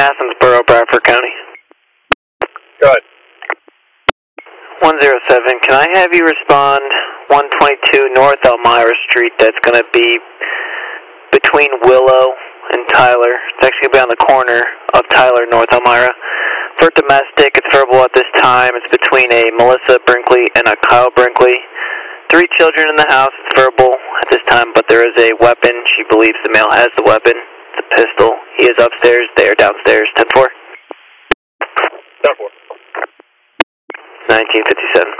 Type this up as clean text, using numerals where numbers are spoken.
Athensboro, Bradford County. Go ahead. 107, can I have you respond 122 North Elmira Street? That's going to be between Willow and Tyler. It's actually going to be on the corner of Tyler and North Elmira. For domestic, it's verbal at this time. It's between a Melissa Brinkley and a Kyle Brinkley. 3 children in the house. It's verbal at this time, but there is a weapon. She believes the male has the weapon. It's a pistol. He is upstairs. They are downstairs. 10-4. 10-4. 1957.